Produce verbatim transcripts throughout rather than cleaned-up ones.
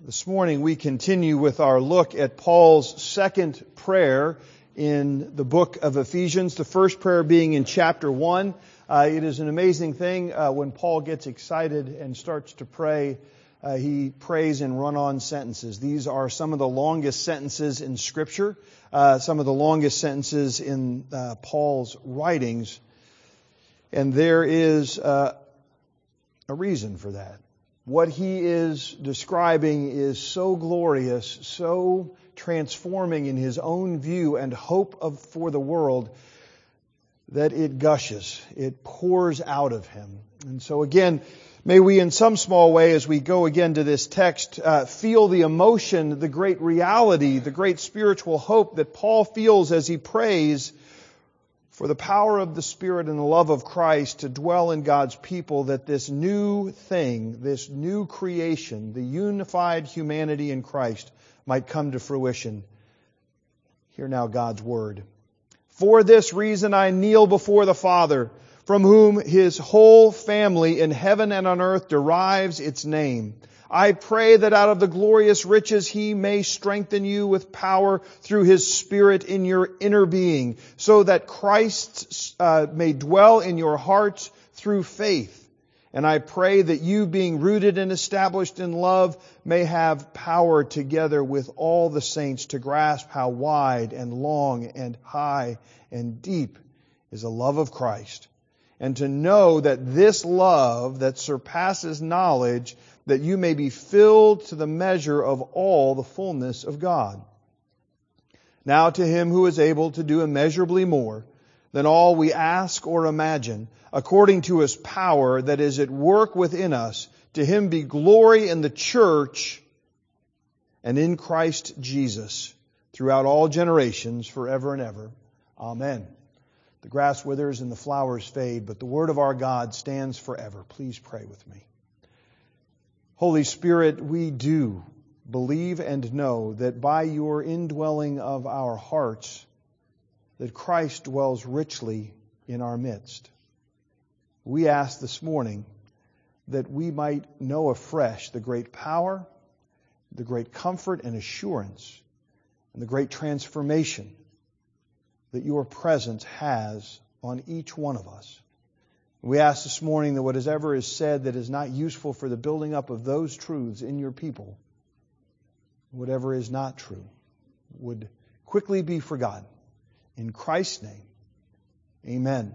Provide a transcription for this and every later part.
This morning we continue with our look at Paul's second prayer in the book of Ephesians, the first prayer being in chapter one. Uh, it is an amazing thing uh, when Paul gets excited and starts to pray. Uh, he prays in run-on sentences. These are some of the longest sentences in Scripture, uh, some of the longest sentences in uh, Paul's writings. And there is uh, a reason for that. What he is describing is so glorious, so transforming in his own view and hope of for the world that it gushes, it pours out of him. And so again, may we in some small way, as we go again to this text, uh, feel the emotion, the great reality, the great spiritual hope that Paul feels as he prays for the power of the Spirit and the love of Christ to dwell in God's people, that this new thing, this new creation, the unified humanity in Christ might come to fruition. Hear now God's word. For this reason I kneel before the Father, from whom His whole family in heaven and on earth derives its name. I pray that out of the glorious riches He may strengthen you with power through His Spirit in your inner being, so that Christ uh, may dwell in your hearts through faith. And I pray that you, being rooted and established in love, may have power together with all the saints to grasp how wide and long and high and deep is the love of Christ, and to know that this love that surpasses knowledge, that you may be filled to the measure of all the fullness of God. Now to Him who is able to do immeasurably more than all we ask or imagine, according to His power that is at work within us, to Him be glory in the church and in Christ Jesus throughout all generations, forever and ever. Amen. The grass withers and the flowers fade, but the word of our God stands forever. Please pray with me. Holy Spirit, we do believe and know that by your indwelling of our hearts, that Christ dwells richly in our midst. We ask this morning that we might know afresh the great power, the great comfort and assurance, and the great transformation that your presence has on each one of us. We ask this morning that whatever is said that is not useful for the building up of those truths in your people, whatever is not true, would quickly be forgotten. In Christ's name, amen.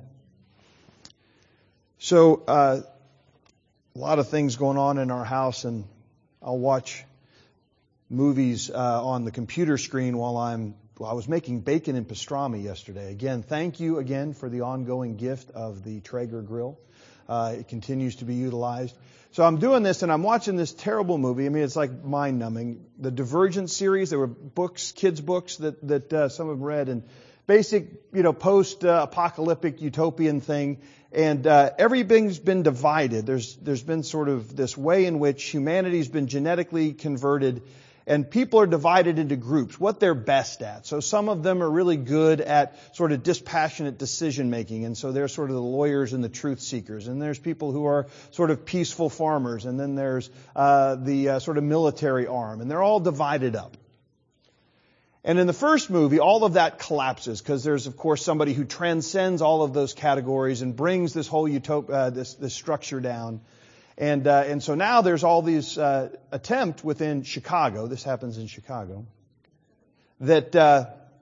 So, uh, a lot of things going on in our house, and I'll watch movies uh, on the computer screen while I'm Well, I was making bacon and pastrami yesterday. Again, thank you again for the ongoing gift of the Traeger grill. Uh, it continues to be utilized. So I'm doing this and I'm watching this terrible movie. I mean, it's like mind-numbing. The Divergent series, there were books, kids' books that, that uh, some have read, and basic, you know, post-apocalyptic utopian thing. And uh, everything's been divided. There's There's been sort of this way in which humanity's been genetically converted. And people are divided into groups, what they're best at. So some of them are really good at sort of dispassionate decision making. And so they're sort of the lawyers and the truth seekers. And there's people who are sort of peaceful farmers. And then there's uh, the uh, sort of military arm. And they're all divided up. And in the first movie, all of that collapses because there's, of course, somebody who transcends all of those categories and brings this whole utop- uh, this, this structure down. And uh, and so now there's all these uh, attempt within Chicago. This happens in Chicago. That uh,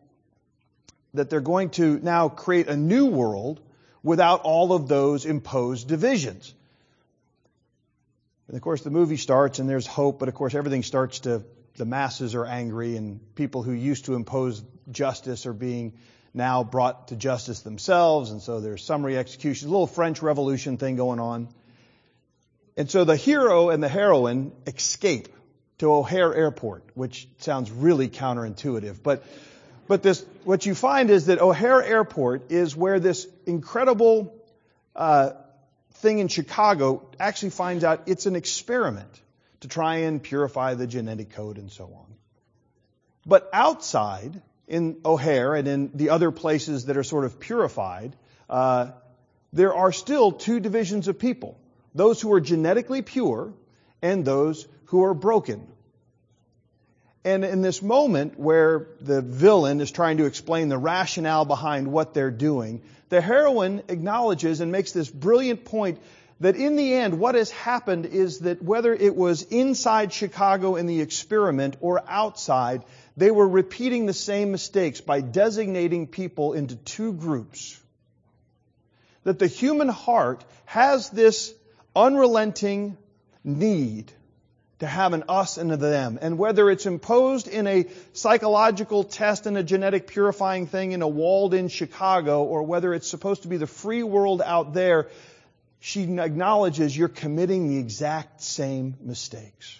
that they're going to now create a new world without all of those imposed divisions. And of course, the movie starts and there's hope, but of course, everything starts to the masses are angry, and people who used to impose justice are being now brought to justice themselves, and so there's summary executions, a little French Revolution thing going on. And so the hero and the heroine escape to O'Hare Airport, which sounds really counterintuitive. But but this what you find is that O'Hare Airport is where this incredible uh, thing in Chicago actually finds out it's an experiment to try and purify the genetic code and so on. But outside, in O'Hare and in the other places that are sort of purified, uh, there are still two divisions of people. Those who are genetically pure and those who are broken. And in this moment where the villain is trying to explain the rationale behind what they're doing, the heroine acknowledges and makes this brilliant point that in the end, what has happened is that whether it was inside Chicago in the experiment or outside, they were repeating the same mistakes by designating people into two groups. That the human heart has this unrelenting need to have an us and a them. And whether it's imposed in a psychological test and a genetic purifying thing in a walled-in Chicago, or whether it's supposed to be the free world out there, she acknowledges you're committing the exact same mistakes.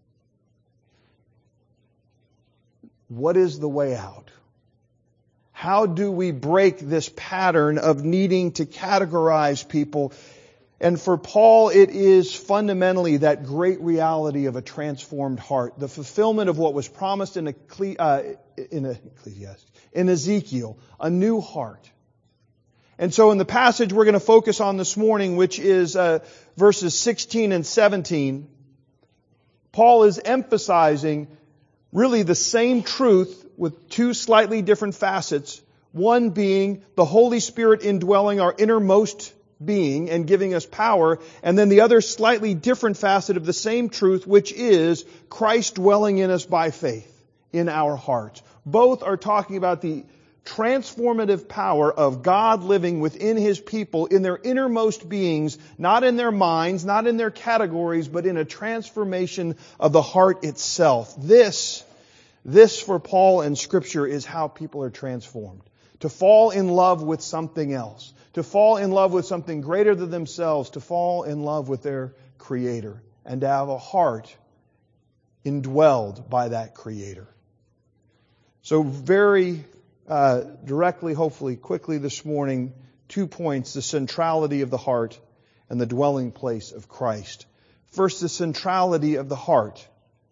What is the way out? How do we break this pattern of needing to categorize people? And for Paul, it is fundamentally that great reality of a transformed heart, the fulfillment of what was promised in, Ecclesi- uh, in, Ecclesiastes, in Ezekiel, a new heart. And so in the passage we're going to focus on this morning, which is uh, verses sixteen and seventeen, Paul is emphasizing really the same truth with two slightly different facets. One being the Holy Spirit indwelling our innermost being and giving us power, and then the other slightly different facet of the same truth, which is Christ dwelling in us by faith in our hearts. Both are talking about the transformative power of God living within His people in their innermost beings, not in their minds, not in their categories, but in a transformation of the heart itself. This, this for Paul and Scripture is how people are transformed. To fall in love with something else. To fall in love with something greater than themselves. To fall in love with their Creator. And to have a heart indwelled by that Creator. So very uh, directly, hopefully, quickly this morning, two points. The centrality of the heart and the dwelling place of Christ. First, the centrality of the heart.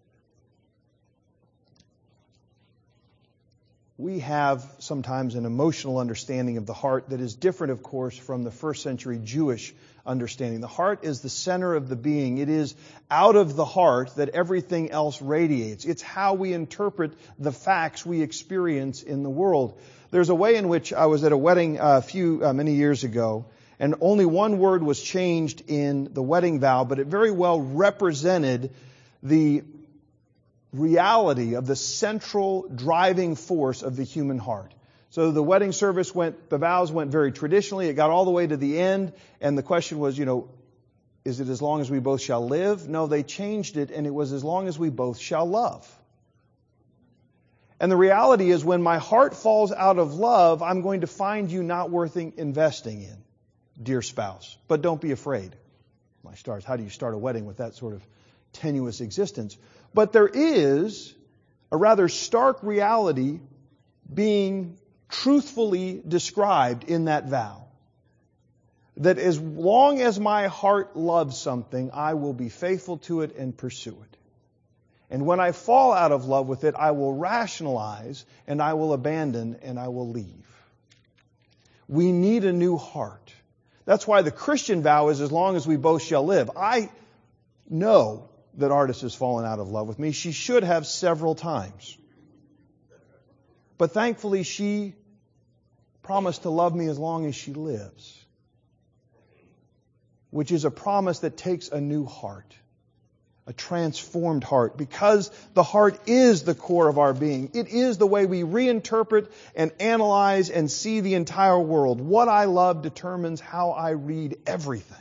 We have sometimes an emotional understanding of the heart that is different, of course, from the first century Jewish understanding. The heart is the center of the being. It is out of the heart that everything else radiates. It's how we interpret the facts we experience in the world. There's a way in which I was at a wedding a few, uh, many years ago, and only one word was changed in the wedding vow, but it very well represented the reality of the central driving force of the human heart. So the wedding service went, the vows went very traditionally. It got all the way to the end, and the question was, you know, is it as long as we both shall live? No, they changed it, and it was as long as we both shall love. And the reality is, when my heart falls out of love, I'm going to find you not worth investing in, dear spouse. But don't be afraid. My stars, how do you start a wedding with that sort of tenuous existence? But there is a rather stark reality being truthfully described in that vow. That as long as my heart loves something, I will be faithful to it and pursue it. And when I fall out of love with it, I will rationalize and I will abandon and I will leave. We need a new heart. That's why the Christian vow is as long as we both shall live. I know that Artis has fallen out of love with me. She should have several times. But thankfully, she promised to love me as long as she lives. Which is a promise that takes a new heart. A transformed heart. Because the heart is the core of our being. It is the way we reinterpret and analyze and see the entire world. What I love determines how I read everything.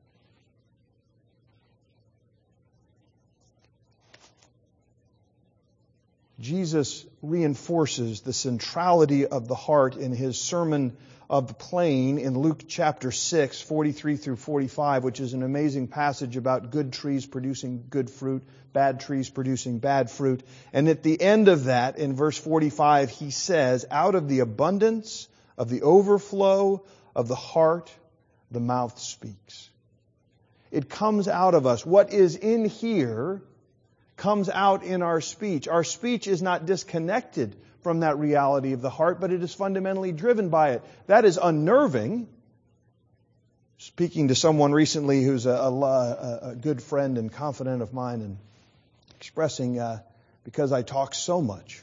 Jesus reinforces the centrality of the heart in His Sermon of the Plain in Luke chapter six, forty-three through forty-five, which is an amazing passage about good trees producing good fruit, bad trees producing bad fruit. And at the end of that, in verse forty-five, He says, out of the abundance of the overflow of the heart, the mouth speaks. It comes out of us. What is in here comes out in our speech. Our speech is not disconnected from that reality of the heart, but it is fundamentally driven by it. That is unnerving. Speaking to someone recently who's a, a, a good friend and confidant of mine, and expressing uh, because I talk so much.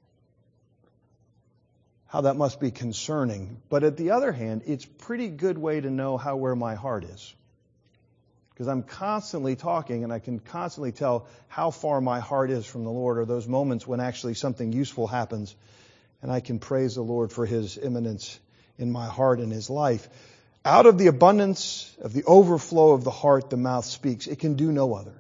How that must be concerning. But at the other hand, it's a pretty good way to know how where my heart is. Because I'm constantly talking and I can constantly tell how far my heart is from the Lord, or those moments when actually something useful happens and I can praise the Lord for His immanence in my heart and His life. Out of the abundance of the overflow of the heart, the mouth speaks. It can do no other.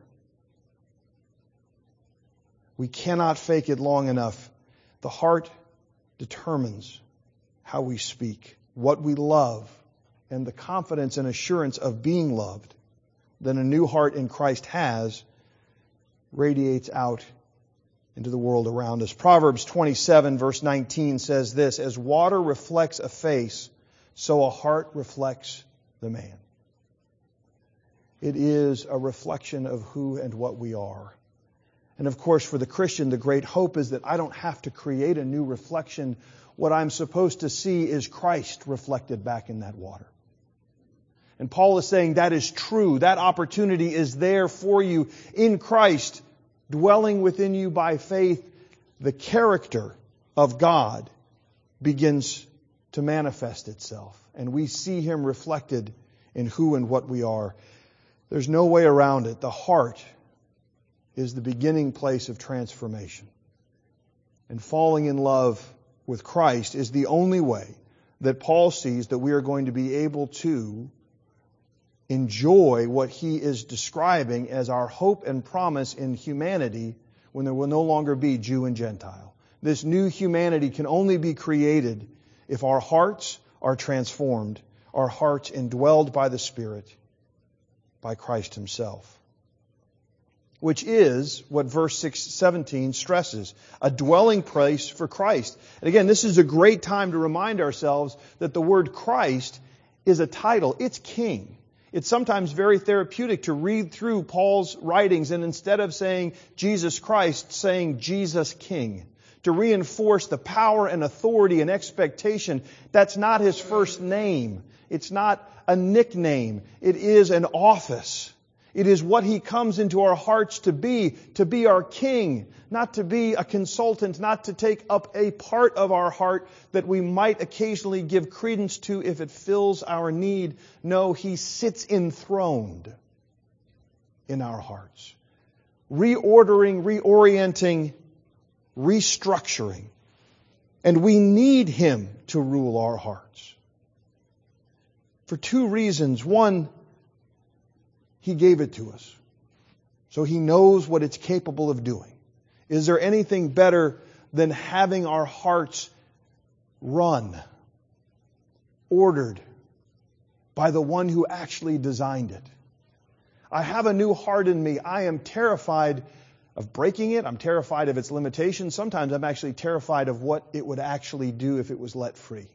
We cannot fake it long enough. The heart determines how we speak, what we love, and the confidence and assurance of being loved that a new heart in Christ has radiates out into the world around us. Proverbs twenty-seven verse nineteen says this, "As water reflects a face, so a heart reflects the man." It is a reflection of who and what we are. And of course, for the Christian, the great hope is that I don't have to create a new reflection. What I'm supposed to see is Christ reflected back in that water. And Paul is saying that is true. That opportunity is there for you in Christ, dwelling within you by faith. The character of God begins to manifest itself, and we see Him reflected in who and what we are. There's no way around it. The heart is the beginning place of transformation. And falling in love with Christ is the only way that Paul sees that we are going to be able to enjoy what he is describing as our hope and promise in humanity when there will no longer be Jew and Gentile. This new humanity can only be created if our hearts are transformed, our hearts indwelled by the Spirit, by Christ Himself. Which is what verse six seventeen stresses, a dwelling place for Christ. And again, this is a great time to remind ourselves that the word Christ is a title. It's King. It's sometimes very therapeutic to read through Paul's writings and instead of saying Jesus Christ, saying Jesus King. To reinforce the power and authority and expectation. That's not His first name. It's not a nickname. It is an office. It is what He comes into our hearts to be, to be our King, not to be a consultant, not to take up a part of our heart that we might occasionally give credence to if it fills our need. No, He sits enthroned in our hearts, reordering, reorienting, restructuring. And we need Him to rule our hearts. For two reasons. One, He gave it to us. So He knows what it's capable of doing. Is there anything better than having our hearts run, ordered by the one who actually designed it? I have a new heart in me. I am terrified of breaking it. I'm terrified of its limitations. Sometimes I'm actually terrified of what it would actually do if it was let free.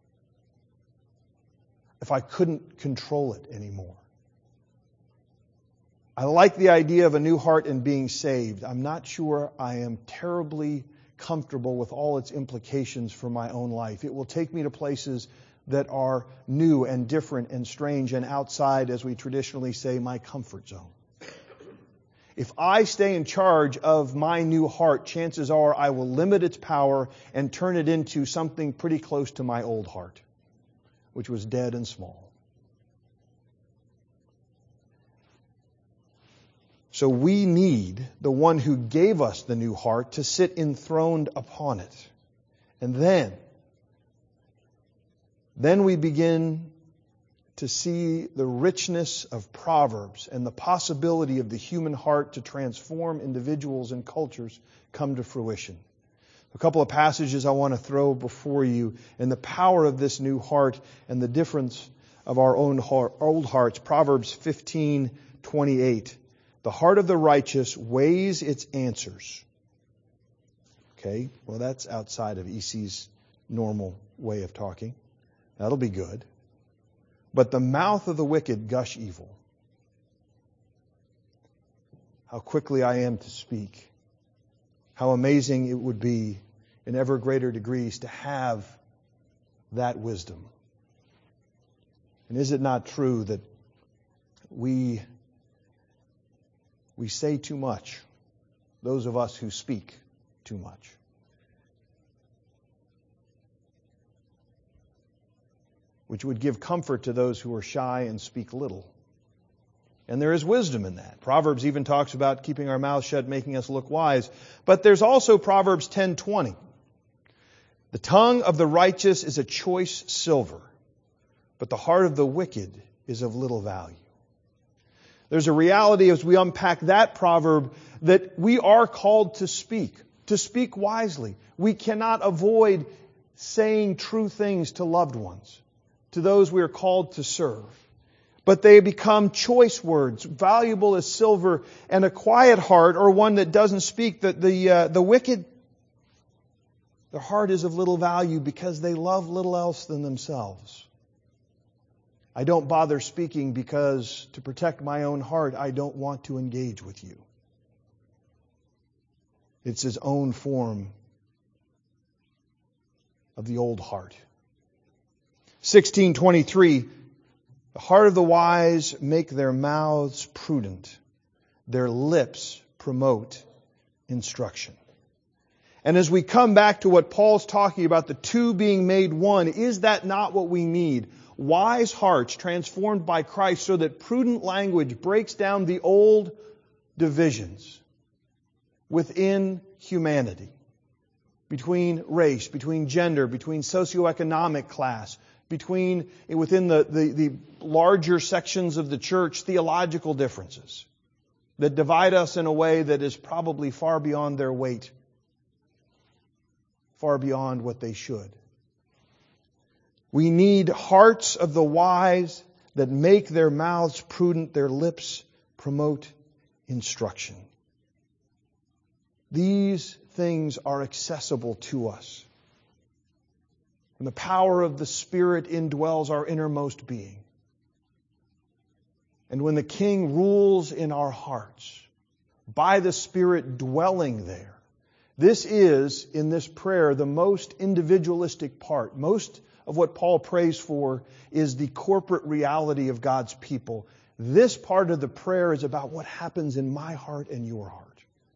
If I couldn't control it anymore. I like the idea of a new heart and being saved. I'm not sure I am terribly comfortable with all its implications for my own life. It will take me to places that are new and different and strange and outside, as we traditionally say, my comfort zone. If I stay in charge of my new heart, chances are I will limit its power and turn it into something pretty close to my old heart, which was dead and small. So we need the one who gave us the new heart to sit enthroned upon it. And then, then we begin to see the richness of Proverbs and the possibility of the human heart to transform individuals and cultures come to fruition. A couple of passages I want to throw before you and the power of this new heart and the difference of our own heart, old hearts. Proverbs fifteen twenty-eight. The heart of the righteous weighs its answers. Okay, well that's outside of E C's normal way of talking. That'll be good. But the mouth of the wicked gush evil. How quickly I am to speak. How amazing it would be in ever greater degrees to have that wisdom. And is it not true that we We say too much. those of us who speak too much. Which would give comfort to those who are shy and speak little. And there is wisdom in that. Proverbs even talks about keeping our mouths shut, making us look wise. But there's also Proverbs ten twenty. The tongue of the righteous is a choice silver, but the heart of the wicked is of little value. There's a reality as we unpack that proverb that we are called to speak, to speak wisely. We cannot avoid saying true things to loved ones, to those we are called to serve. But they become choice words, valuable as silver, and a quiet heart, or one that doesn't speak. The, the, uh, the wicked, their heart is of little value because they love little else than themselves. I don't bother speaking because to protect my own heart, I don't want to engage with you. It's his own form of the old heart. sixteen twenty-three, the heart of the wise make their mouths prudent. Their lips promote instruction. And as we come back to what Paul's talking about, the two being made one, is that not what we need? Wise hearts transformed by Christ so that prudent language breaks down the old divisions within humanity, between race, between gender, between socioeconomic class, between, within the, the, the larger sections of the church, theological differences that divide us in a way that is probably far beyond their weight, far beyond what they should. We need hearts of the wise that make their mouths prudent, their lips promote instruction. These things are accessible to us. And the power of the Spirit indwells our innermost being. And when the King rules in our hearts, by the Spirit dwelling there, this is, in this prayer, the most individualistic part. Most of what Paul prays for is the corporate reality of God's people. This part of the prayer is about what happens in my heart and your heart.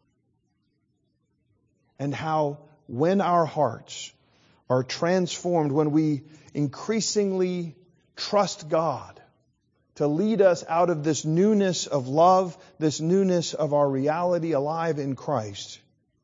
And how, when our hearts are transformed, when we increasingly trust God to lead us out of this newness of love, this newness of our reality alive in Christ,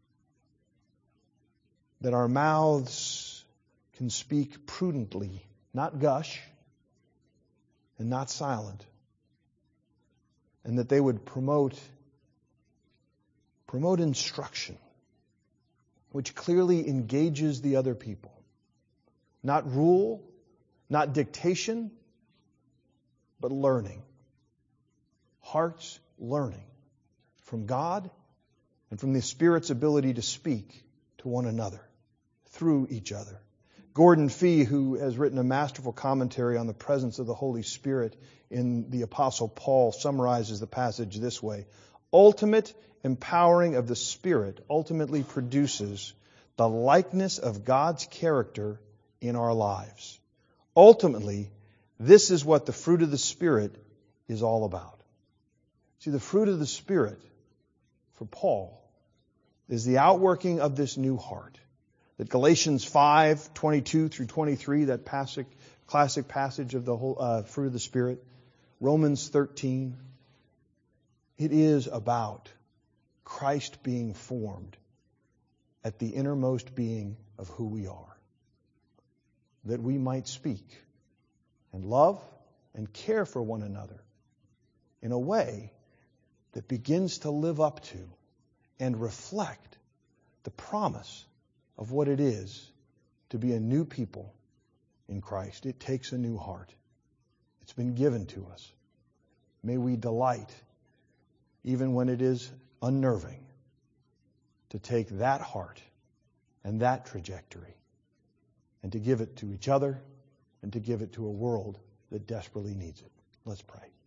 that our mouths can speak prudently, not gush and not silent, and that they would promote promote instruction, which clearly engages the other people. Not rule, not dictation, but learning. Hearts learning from God and from the Spirit's ability to speak to one another, through each other. Gordon Fee, who has written a masterful commentary on the presence of the Holy Spirit in the Apostle Paul, summarizes the passage this way: ultimate empowering of the Spirit ultimately produces the likeness of God's character in our lives. Ultimately, this is what the fruit of the Spirit is all about. See, the fruit of the Spirit for Paul is the outworking of this new heart. That Galatians five, twenty-two through twenty-three, that classic, classic passage of the whole uh, fruit of the Spirit, Romans thirteen, it is about Christ being formed at the innermost being of who we are, that we might speak and love and care for one another in a way that begins to live up to and reflect the promise of what it is to be a new people in Christ. It takes a new heart. It's been given to us. May we delight, even when it is unnerving, to take that heart and that trajectory and to give it to each other and to give it to a world that desperately needs it. Let's pray.